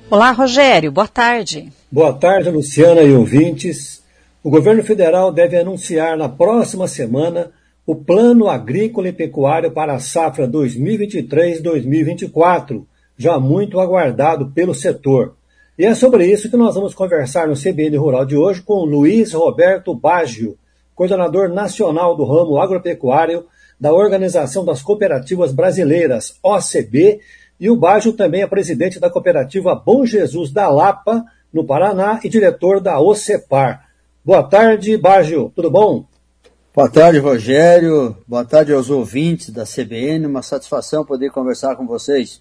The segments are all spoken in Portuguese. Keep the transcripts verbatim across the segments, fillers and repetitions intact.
Olá, Rogério, boa tarde. Boa tarde, Luciana e ouvintes. O governo federal deve anunciar na próxima semana o Plano Agrícola e Pecuário para a safra dois mil e vinte e três dois mil e vinte e quatro, já muito aguardado pelo setor. E é sobre isso que nós vamos conversar no C B N Rural de hoje com Luiz Roberto Baggio, coordenador nacional do ramo agropecuário da Organização das Cooperativas Brasileiras, O C B, e o Baggio também é presidente da cooperativa Bom Jesus da Lapa, no Paraná, e diretor da OCEPAR. Boa tarde, Baggio, tudo bom? Boa tarde, Rogério. Boa tarde aos ouvintes da C B N. Uma satisfação poder conversar com vocês.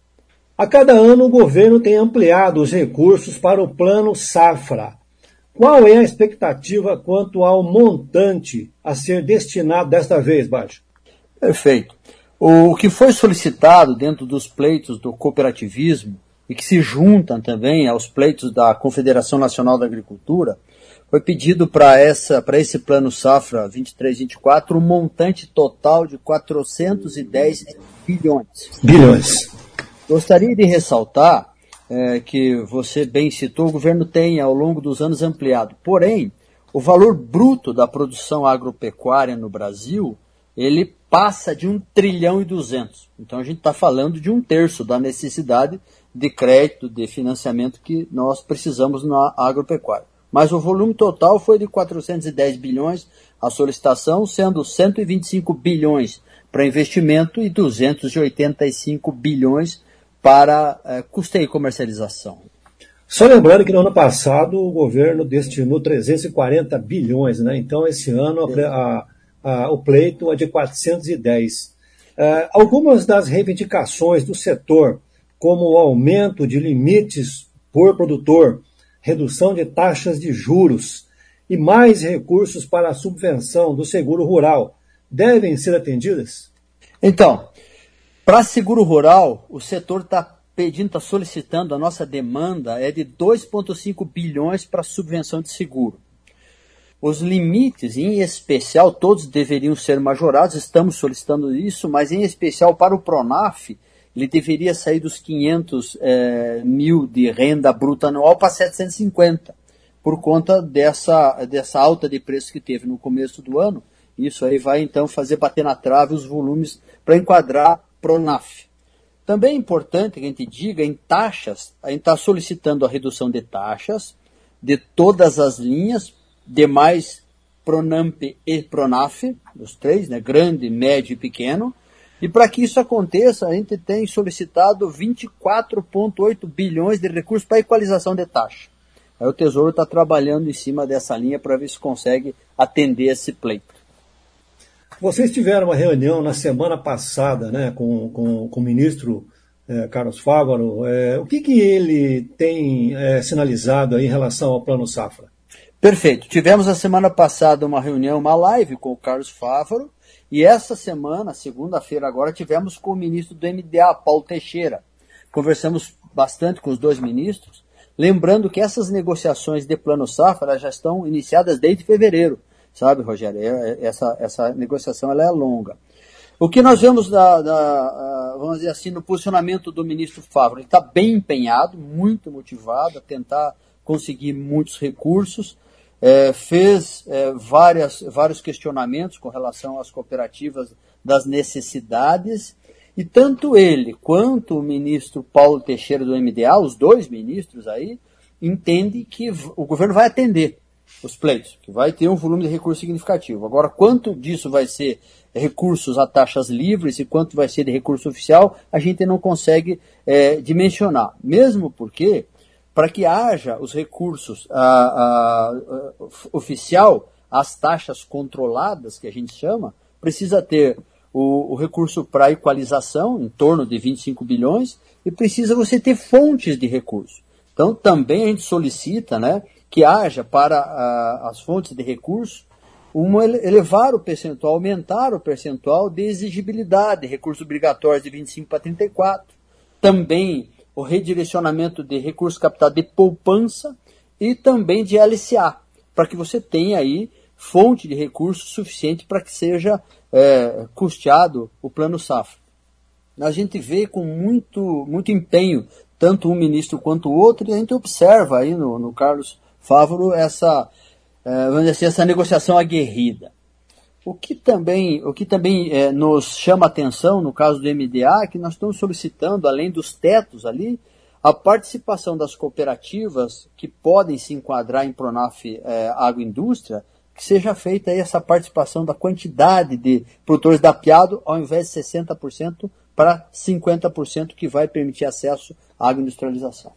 A cada ano, o governo tem ampliado os recursos para o Plano Safra. Qual é a expectativa quanto ao montante a ser destinado desta vez, Baggio? Perfeito. O que foi solicitado dentro dos pleitos do cooperativismo e que se juntam também aos pleitos da Confederação Nacional da Agricultura, foi pedido para essa, para esse Plano Safra vinte e três vinte e quatro um montante total de quatrocentos e dez bilhões. Bilhões. Gostaria de ressaltar é, que você bem citou, o governo tem ao longo dos anos ampliado. Porém, o valor bruto da produção agropecuária no Brasil, ele passa de um trilhão e duzentos. Então a gente está falando de um terço da necessidade de crédito, de financiamento que nós precisamos na agropecuária. Mas o volume total foi de quatrocentos e dez bilhões a solicitação, sendo cento e vinte e cinco bilhões para investimento e duzentos e oitenta e cinco bilhões para é, custeio e comercialização. Só lembrando que no ano passado o governo destinou trezentos e quarenta bilhões, né? Então esse ano a, a, a, o pleito é de quatrocentos e dez. Uh, algumas das reivindicações do setor, como o aumento de limites por produtor, redução de taxas de juros e mais recursos para a subvenção do seguro rural, devem ser atendidas? Então, para seguro rural, o setor está pedindo, está solicitando, a nossa demanda é de dois vírgula cinco bilhões para subvenção de seguro. Os limites, em especial, todos deveriam ser majorados, estamos solicitando isso, mas em especial para o Pronaf, ele deveria sair dos quinhentos é, mil de renda bruta anual para setecentos e cinquenta, por conta dessa, dessa alta de preço que teve no começo do ano. Isso aí vai, então, fazer bater na trave os volumes para enquadrar Pronaf. Também é importante que a gente diga, em taxas, a gente está solicitando a redução de taxas de todas as linhas, demais Pronamp e Pronaf, os três, né, grande, médio e pequeno. E para que isso aconteça, a gente tem solicitado vinte e quatro vírgula oito bilhões de recursos para equalização de taxa. Aí o Tesouro está trabalhando em cima dessa linha para ver se consegue atender esse pleito. Vocês tiveram uma reunião na semana passada, né, com, com, com o ministro eh, Carlos Fávaro. Eh, o que, que ele tem eh, sinalizado aí em relação ao Plano Safra? Perfeito. Tivemos a semana passada uma reunião, uma live com o Carlos Fávaro, e essa semana, segunda-feira agora, tivemos com o ministro do M D A, Paulo Teixeira. Conversamos bastante com os dois ministros, lembrando que essas negociações de Plano Safra já estão iniciadas desde fevereiro. Sabe, Rogério, essa, essa negociação ela é longa. O que nós vemos, da, da, vamos dizer assim, no posicionamento do ministro Fávaro, ele está bem empenhado, muito motivado a tentar conseguir muitos recursos, é, fez é, várias, vários questionamentos com relação às cooperativas das necessidades, e tanto ele quanto o ministro Paulo Teixeira do M D A, os dois ministros aí, entendem que o governo vai atender os pleitos, que vai ter um volume de recurso significativo. Agora, quanto disso vai ser recursos a taxas livres e quanto vai ser de recurso oficial, a gente não consegue é, dimensionar. Mesmo porque, para que haja os recursos a, a, a, oficial, as taxas controladas, que a gente chama, precisa ter o, o recurso para equalização, em torno de vinte e cinco bilhões, e precisa você ter fontes de recurso. Então, também a gente solicita, né, que haja para a, as fontes de recurso, uma, elevar o percentual, aumentar o percentual de exigibilidade, recursos obrigatórios de vinte e cinco para trinta e quatro, também o redirecionamento de recursos captados de poupança e também de L C A, para que você tenha aí fonte de recursos suficiente para que seja é, custeado o Plano Safra. A gente vê com muito, muito empenho tanto um ministro quanto o outro, e a gente observa aí no, no Carlos Fávaro essa, é, vamos dizer assim, essa negociação aguerrida. O que também, o que também é, nos chama a atenção no caso do M D A é que nós estamos solicitando, além dos tetos ali, a participação das cooperativas que podem se enquadrar em Pronaf é, Agroindústria, que seja feita aí essa participação da quantidade de produtores da Apiado, ao invés de sessenta por cento para cinquenta por cento, que vai permitir acesso à agroindustrialização.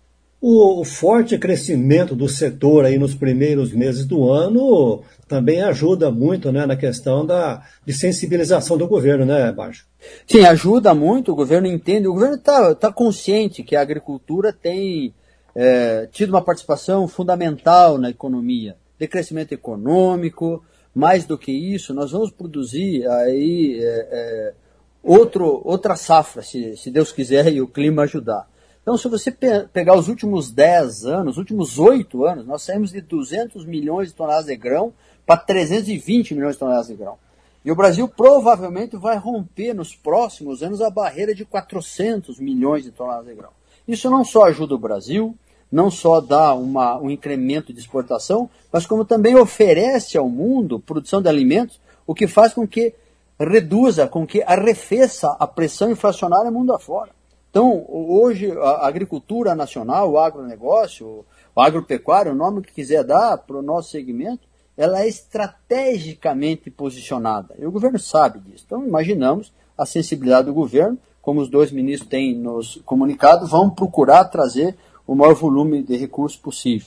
O, o forte crescimento do setor aí nos primeiros meses do ano também ajuda muito, né, na questão da, de sensibilização do governo, né, Baggio? Sim, ajuda muito, o governo entende, o governo está tá consciente que a agricultura tem é, tido uma participação fundamental na economia, de crescimento econômico. Mais do que isso, nós vamos produzir aí é, é, outro, outra safra, se, se Deus quiser e o clima ajudar. Então, se você pe- pegar os últimos dez anos, os últimos oito anos, nós saímos de duzentos milhões de toneladas de grão para trezentos e vinte milhões de toneladas de grão. E o Brasil provavelmente vai romper nos próximos anos a barreira de quatrocentos milhões de toneladas de grão. Isso não só ajuda o Brasil, não só dá uma, um incremento de exportação, mas como também oferece ao mundo produção de alimentos, o que faz com que reduza, com que arrefeça a pressão inflacionária mundo afora. Então, hoje, a agricultura nacional, o agronegócio, o agropecuário, o nome que quiser dar para o nosso segmento, ela é estrategicamente posicionada. E o governo sabe disso. Então, imaginamos a sensibilidade do governo, como os dois ministros têm nos comunicado, vão procurar trazer o maior volume de recursos possível.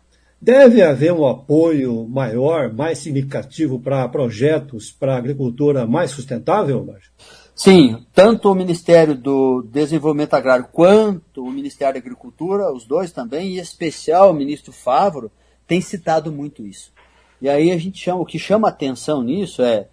Deve haver um apoio maior, mais significativo para projetos para a agricultura mais sustentável, Baggio? Sim, tanto o Ministério do Desenvolvimento Agrário quanto o Ministério da Agricultura, os dois também, e em especial o ministro Fávaro, tem citado muito isso. E aí a gente chama, o que chama atenção nisso é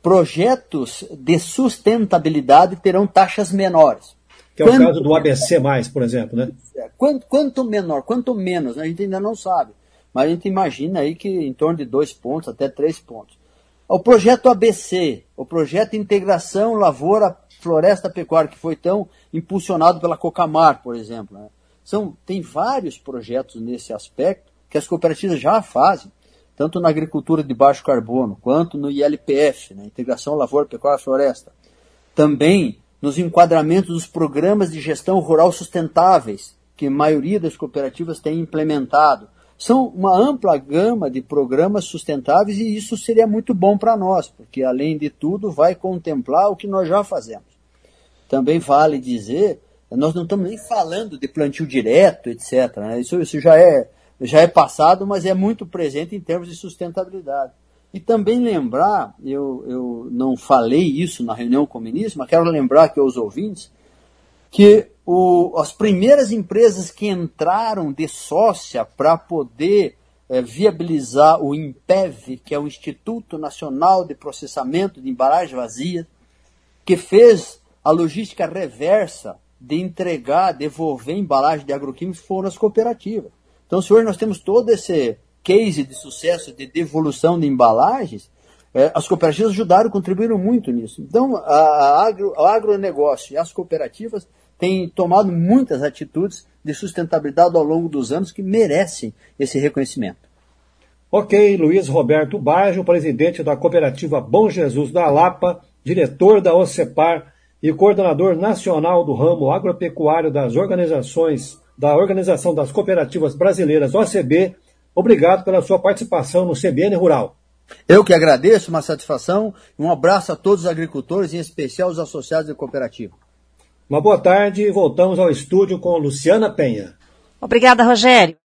projetos de sustentabilidade terão taxas menores. Que é o quanto caso do A B C mais, por exemplo, né? Quanto, quanto menor, quanto menos, a gente ainda não sabe. Mas a gente imagina aí que em torno de dois pontos, até três pontos. O projeto A B C, o projeto Integração Lavoura Floresta Pecuária, que foi tão impulsionado pela Cocamar, por exemplo. Né? São, tem vários projetos nesse aspecto que as cooperativas já fazem, tanto na agricultura de baixo carbono, quanto no I L P F, né? Integração Lavoura Pecuária Floresta. Também nos enquadramentos dos programas de gestão rural sustentáveis, que a maioria das cooperativas tem implementado. São uma ampla gama de programas sustentáveis e isso seria muito bom para nós, porque, além de tudo, vai contemplar o que nós já fazemos. Também vale dizer, nós não estamos nem falando de plantio direto, etcétera. Né? Isso, isso já, é, já é passado, mas é muito presente em termos de sustentabilidade. E também lembrar, eu, eu não falei isso na reunião com o ministro, mas quero lembrar aqui aos ouvintes, que o, as primeiras empresas que entraram de sócia para poder é, viabilizar o INPEV, que é o Instituto Nacional de Processamento de Embalagens Vazias, que fez a logística reversa de entregar, devolver embalagem de agroquímicos, foram as cooperativas. Então, se hoje nós temos todo esse case de sucesso de devolução de embalagens, é, as cooperativas ajudaram, contribuíram muito nisso. Então, a, a agro, o agronegócio e as cooperativas têm tomado muitas atitudes de sustentabilidade ao longo dos anos que merecem esse reconhecimento. Ok, Luiz Roberto Baggio, presidente da Cooperativa Bom Jesus da Lapa, diretor da OCEPAR e coordenador nacional do ramo agropecuário das organizações, da Organização das Cooperativas Brasileiras, O C B, obrigado pela sua participação no C B N Rural. Eu que agradeço, uma satisfação, e um abraço a todos os agricultores, em especial os associados da cooperativa. Uma boa tarde e voltamos ao estúdio com Luciana Penha. Obrigada, Rogério.